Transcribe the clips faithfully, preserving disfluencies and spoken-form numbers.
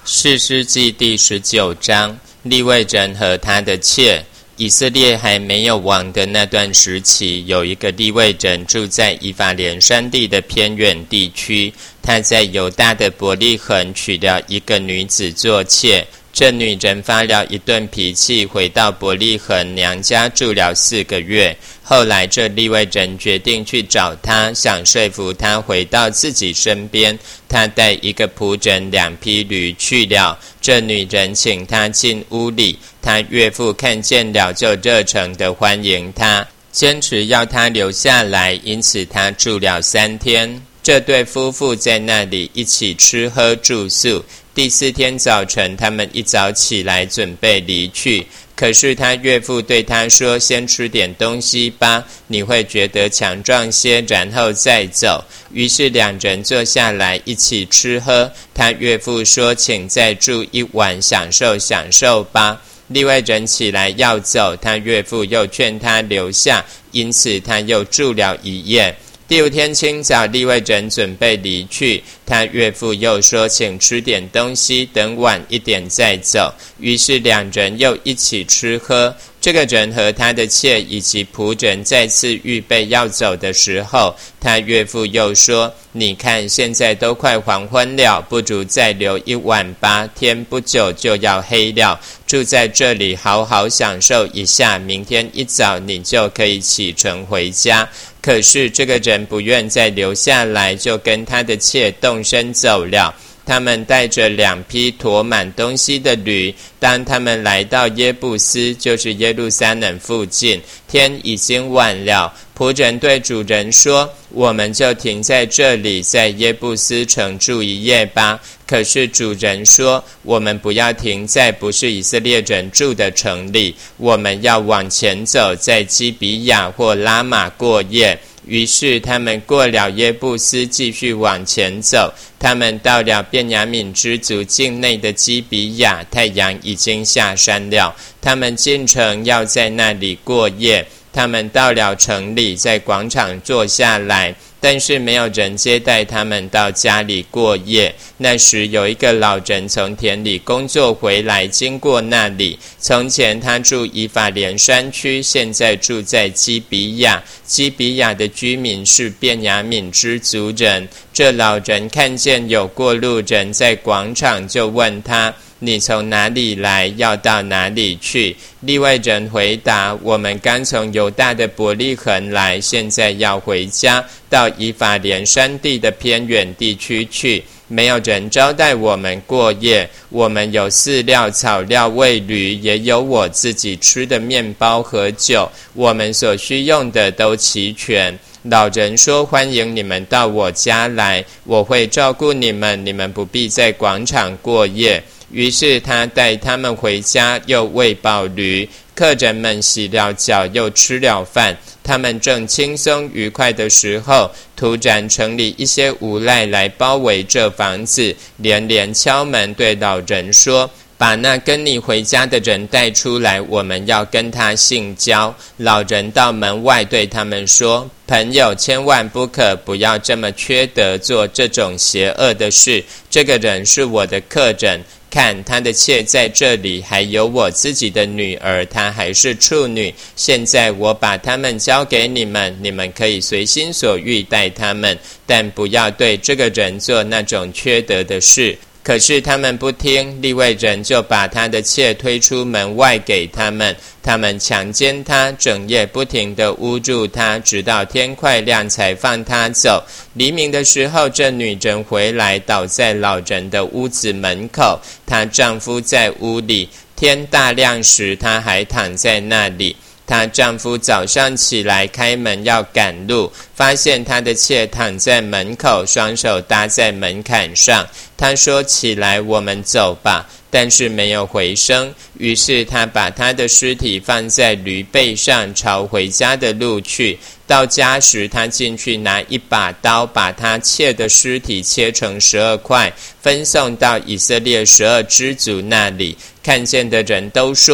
士师记第十九章，利未人和他的妾。以色列还没有王的那段时期，有一个利未人住在以法莲山地的偏远地区，他在犹大的伯利恒娶了一个女子做妾。这女人发了一顿脾气，回到伯利恒娘家住了四个月。后来这利未人决定去找她，想说服她回到自己身边。他带一个仆人两匹驴去了。这女人请他进屋里，他岳父看见了就热诚地欢迎他，坚持要他留下来，因此他住了三天。这对夫妇在那里一起吃喝住宿。第四天早晨，他们一早起来准备离去。可是他岳父对他说，先吃点东西吧，你会觉得强壮些，然后再走。于是两人坐下来一起吃喝。他岳父说，请再住一晚，享受享受吧。利未人起来要走，他岳父又劝他留下，因此他又住了一夜。第五天清早，利未人准备离去，他岳父又说，请吃点东西，等晚一点再走。于是两人又一起吃喝。这个人和他的妾以及仆人再次预备要走的时候，他岳父又说，你看现在都快黄昏了，不如再留一晚吧，天不久就要黑了，住在这里好好享受一下，明天一早你就可以启程回家。可是这个人不愿再留下来，就跟他的妾动身走了。他们带着两匹驮满东西的驴，当他们来到耶布斯，就是耶路撒冷附近，天已经晚了。仆人对主人说，我们就停在这里，在耶布斯城住一夜吧。可是主人说，我们不要停在不是以色列人住的城里，我们要往前走，在基比亚或拉玛过夜。于是他们过了耶布斯，继续往前走。他们到了便雅悯之族境内的基比亚，太阳已经下山了。他们进城，要在那里过夜。他们到了城里，在广场坐下来，但是没有人接待他们到家里过夜。那时有一个老人从田里工作回来，经过那里。从前他住以法莲山区，现在住在基比亚。基比亚的居民是便雅悯之族人。这老人看见有过路人在广场，就问他，你从哪里来，要到哪里去？利未人回答，我们刚从犹大的伯利恒来，现在要回家，到以法莲山地的偏远地区去。没有人招待我们过夜，我们有饲料草料喂驴，也有我自己吃的面包和酒，我们所需用的都齐全。老人说，欢迎你们到我家来，我会照顾你们，你们不必在广场过夜。于是他带他们回家，又喂饱驴。客人们洗了脚，又吃了饭。他们正轻松愉快的时候，突然城里一些无赖来包围这房子，连连敲门，对老人说，把那跟你回家的人带出来，我们要跟他性交。老人到门外对他们说，朋友，千万不可，不要这么缺德，做这种邪恶的事。这个人是我的客人，看他的妾在这里，还有我自己的女儿，她还是处女。现在我把他们交给你们，你们可以随心所欲待他们，但不要对这个人做那种缺德的事。可是他们不听，利未人就把他的妾推出门外给他们。他们强奸他，整夜不停地侮辱他，直到天快亮才放他走。黎明的时候，这女人回来，倒在老人的屋子门口，她丈夫在屋里。天大亮时，她还躺在那里。她丈夫早上起来开门要赶路，发现她的妾躺在门口，双手搭在门槛上。她说，起来，我们走吧。但是没有回声。于是她把她的尸体放在驴背上，朝回家的路去。到家时，她进去拿一把刀，把她妾的尸体切成十二块，分送到以色列十二支族那里。看见的人都说，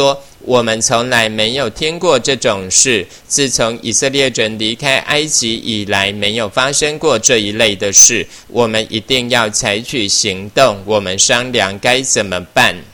我们从来没有听过这种事，自从以色列人离开埃及以来，没有发生过这一类的事。我们一定要采取行动，我们商量该怎么办。